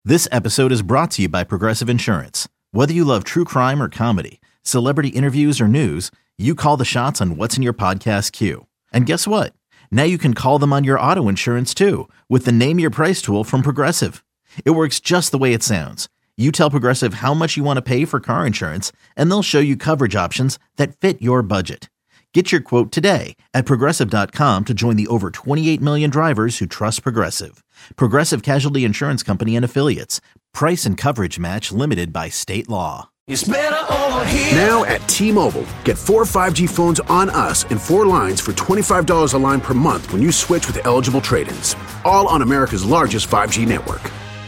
This episode is brought to you by Progressive Insurance. Whether you love true crime or comedy, celebrity interviews or news, you call the shots on what's in your podcast queue. And guess what? Now you can call them on your auto insurance too with the Name Your Price tool from Progressive. It works just the way it sounds. You tell Progressive how much you want to pay for car insurance, and they'll show you coverage options that fit your budget. Get your quote today at Progressive.com to join the over 28 million drivers who trust Progressive. Progressive Casualty Insurance Company and Affiliates. Price and coverage match limited by state law. It's better over here. Now at T-Mobile, get 4 5G phones on us and 4 lines for $25 a line per month when you switch with eligible trade-ins. All on America's largest 5G network.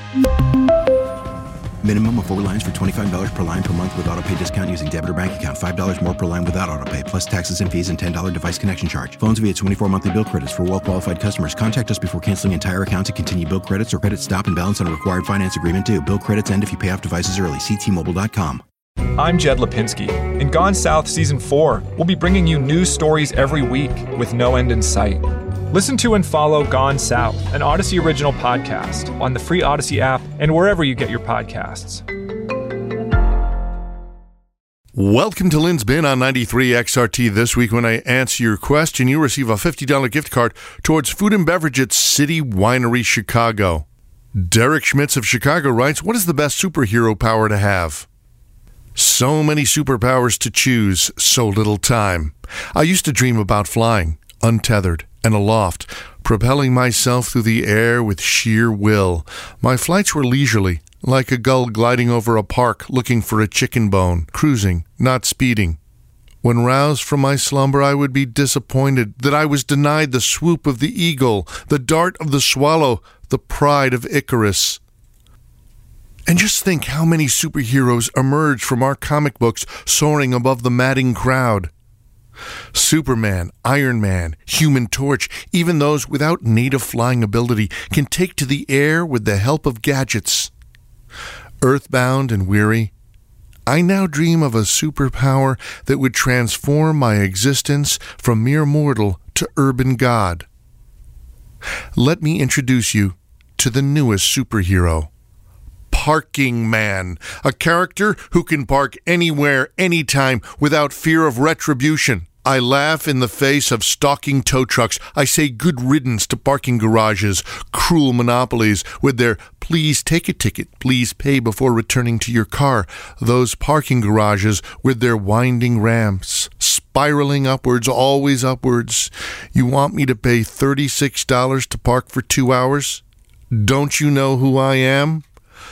Minimum of 4 lines for $25 per line per month with autopay discount using debit or bank account. $5 more per line without autopay, plus taxes and fees and $10 device connection charge. Phones via 24 monthly bill credits for well-qualified customers. Contact us before canceling entire account to continue bill credits or credit stop and balance on a required finance agreement due. Bill credits end if you pay off devices early. See T-Mobile.com. I'm Jed Lipinski. In Gone South Season 4, we'll be bringing you news stories every week with no end in sight. Listen to and follow Gone South, an Odyssey original podcast, on the free Odyssey app and wherever you get your podcasts. Welcome to Lynn's Bin on 93 XRT. This week, when I answer your question, you receive a $50 gift card towards food and beverage at City Winery Chicago. Derek Schmitz of Chicago writes, what is the best superhero power to have? So many superpowers to choose, so little time. I used to dream about flying, untethered and aloft, propelling myself through the air with sheer will. My flights were leisurely, like a gull gliding over a park looking for a chicken bone, cruising, not speeding. When roused from my slumber, I would be disappointed that I was denied the swoop of the eagle, the dart of the swallow, the pride of Icarus. And just think how many superheroes emerged from our comic books soaring above the madding crowd. Superman, Iron Man, Human Torch, even those without native flying ability can take to the air with the help of gadgets. Earthbound and weary, I now dream of a superpower that would transform my existence from mere mortal to urban god. Let me introduce you to the newest superhero. Parking Man, a character who can park anywhere, anytime, without fear of retribution. I laugh in the face of stalking tow trucks. I say good riddance to parking garages, cruel monopolies with their please take a ticket, please pay before returning to your car. Those parking garages with their winding ramps, spiraling upwards, always upwards. You want me to pay $36 to park for 2 hours? Don't you know who I am?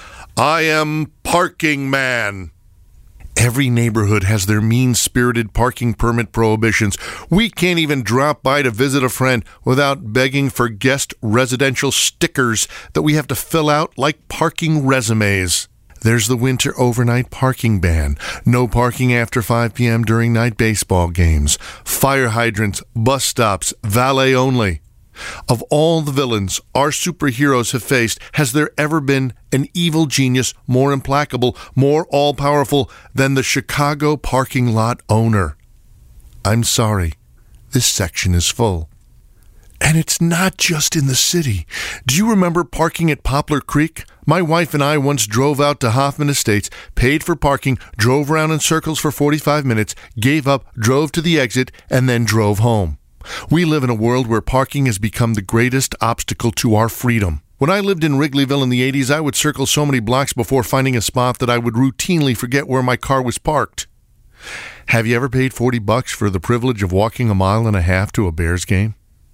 I am Parking Man. Every neighborhood has their mean-spirited parking permit prohibitions. We can't even drop by to visit a friend without begging for guest residential stickers that we have to fill out like parking resumes. There's the winter overnight parking ban. No parking after 5 p.m. during night baseball games. Fire hydrants, bus stops, valet only. Of all the villains our superheroes have faced, has there ever been an evil genius more implacable, more all-powerful than the Chicago parking lot owner? I'm sorry, this section is full. And it's not just in the city. Do you remember parking at Poplar Creek? My wife and I once drove out to Hoffman Estates, paid for parking, drove around in circles for 45 minutes, gave up, drove to the exit, and then drove home. We live in a world where parking has become the greatest obstacle to our freedom. When I lived in Wrigleyville in the 80s, I would circle so many blocks before finding a spot that I would routinely forget where my car was parked. Have you ever paid $40 for the privilege of walking 1.5 miles to a Bears game?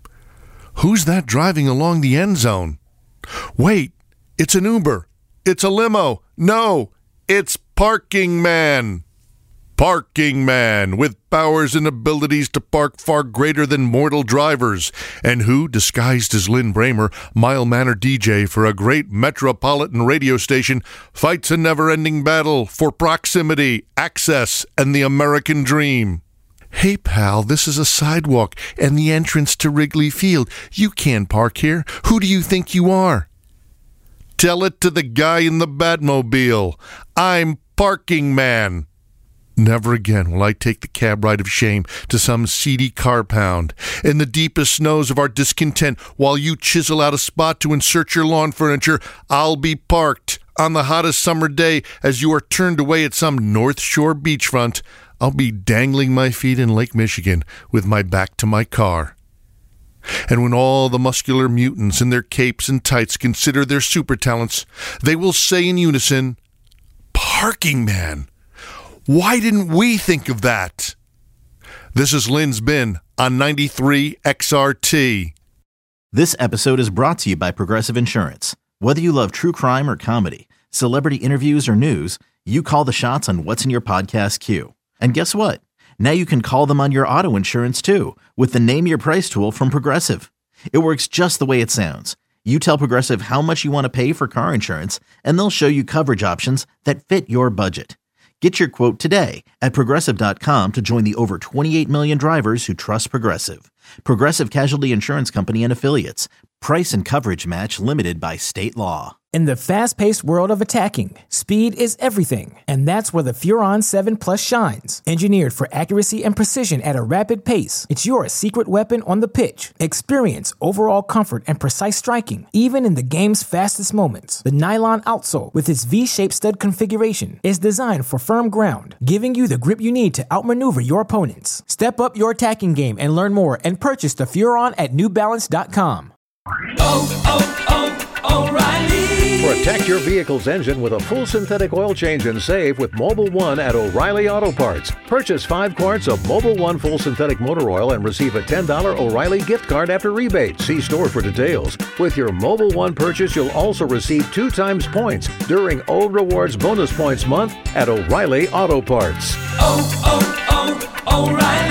Who's that driving along the end zone? Wait, it's an Uber. It's a limo. No, it's Parking Man. Parking Man, with powers and abilities to park far greater than mortal drivers, and who, disguised as Lynn Bramer, mile-mannered DJ for a great metropolitan radio station, fights a never-ending battle for proximity, access, and the American dream. Hey, pal, this is a sidewalk and the entrance to Wrigley Field. You can't park here. Who do you think you are? Tell it to the guy in the Batmobile. I'm Parking Man. Never again will I take the cab ride of shame to some seedy car pound. In the deepest snows of our discontent, while you chisel out a spot to insert your lawn furniture, I'll be parked, on the hottest summer day as you are turned away at some North Shore beachfront, I'll be dangling my feet in Lake Michigan with my back to my car. And when all the muscular mutants in their capes and tights consider their super talents, they will say in unison, "Parking man, why didn't we think of that?" This is Lynn's Bin on 93 XRT. This episode is brought to you by Progressive Insurance. Whether you love true crime or comedy, celebrity interviews or news, you call the shots on what's in your podcast queue. And guess what? Now you can call them on your auto insurance too with the Name Your Price tool from Progressive. It works just the way it sounds. You tell Progressive how much you want to pay for car insurance, and they'll show you coverage options that fit your budget. Get your quote today at Progressive.com to join the over 28 million drivers who trust Progressive. Progressive Casualty Insurance Company and Affiliates. Price and coverage match limited by state law. In the fast-paced world of attacking, speed is everything, and that's where the Furon 7 Plus shines. Engineered for accuracy and precision at a rapid pace, it's your secret weapon on the pitch. Experience overall comfort and precise striking, even in the game's fastest moments. The nylon outsole, with its V-shaped stud configuration, is designed for firm ground, giving you the grip you need to outmaneuver your opponents. Step up your attacking game and learn more and purchase the Furon at NewBalance.com. O'Reilly. Protect your vehicle's engine with a full synthetic oil change and save with Mobil 1 at O'Reilly Auto Parts. Purchase 5 quarts of Mobil 1 full synthetic motor oil and receive a $10 O'Reilly gift card after rebate. See store for details. With your Mobil 1 purchase, you'll also receive 2 times points during O Rewards Bonus Points Month at O'Reilly Auto Parts. O'Reilly